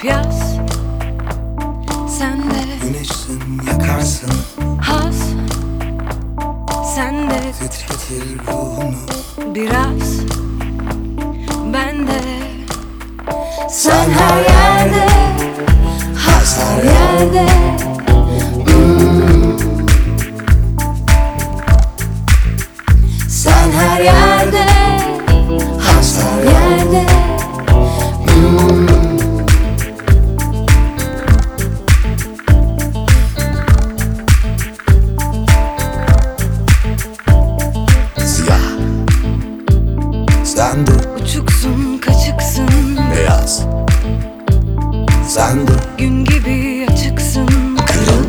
yaz, sen de güneşsin, yakarsın, haz, sen de titretir ruhunu. biraz, ben de. Sen her yerde, haz her yerde. Sen her yerde, haz her yerde. Siyah, sen de Uçuksun, kaçıksın, beyaz, sen de gün gibi açıksın. kırıl,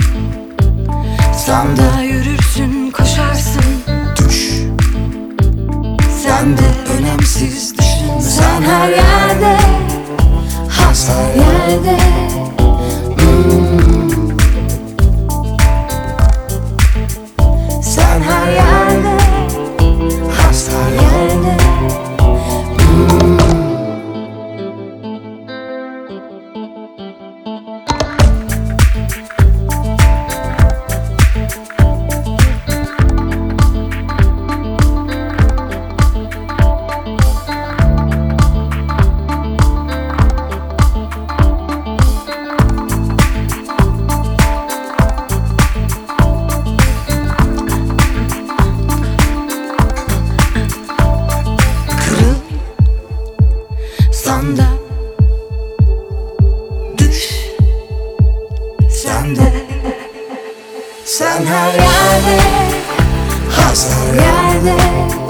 sen de Sağda yürürsün, koşarsın. düş, Sen de önemsiz düşünme. sen her yerde, haz her yerde. Sen her yerde, haz her yerde. Kırıl, sanda düş, sen de. Sen her yerde, haz her yerde.